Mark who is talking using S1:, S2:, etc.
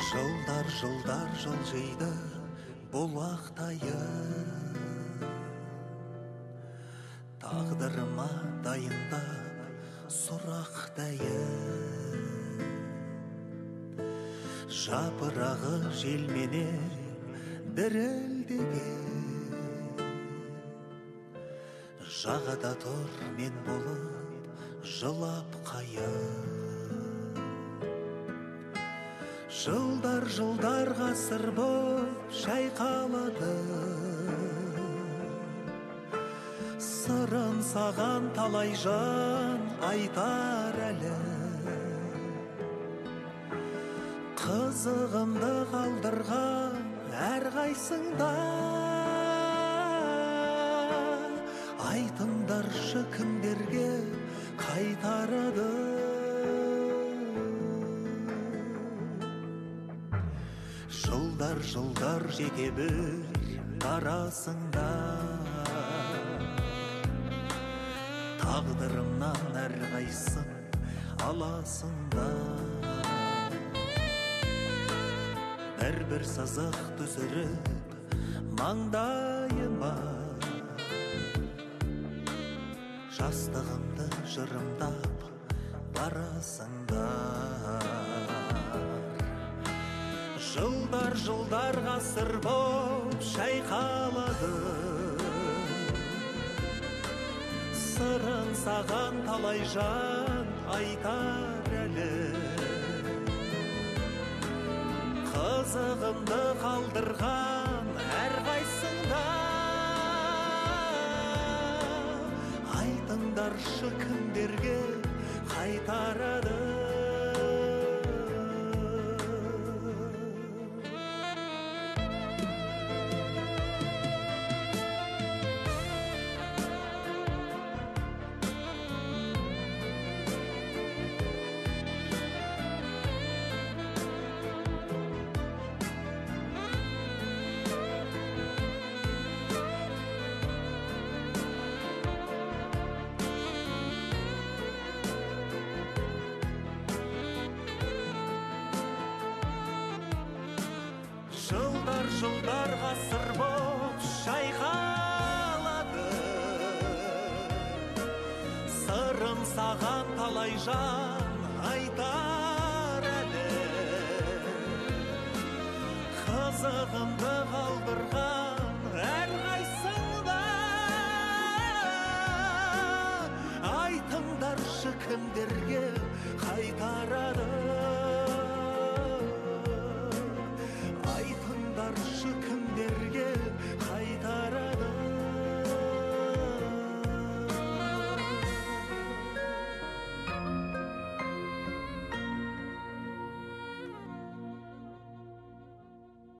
S1: Жылдар жылжиды бұлақтайы, тағдырыма дайындап сұрақтайы. Жапырағы желменен дірілдеген, жағада тұр мен болып жылап қайыр. Жылдар ғасыр боп шайқалады, сырын саған талай жан айтар әлі. Қызығымды қалдырған әрқайсыңда, айтыңдаршы кімдерге қайтарады. Жылдар жеке бір арасында, тағдырымнан әрқайсың аласында. Бір сызық түсіріп маңдайыма, жастығымды жырымдап барасыңдар. Жылдар ғасыр боп шайқалады, сырын саған талай жан айтар әлі. Қызығымды қалдырған әрқайсыңда, айтыңдаршы кімдерге қайтарады. Жылдар ғасыр боп шайқалады, сырым саған талай жан айтар әлі. Қызығымды қалдырған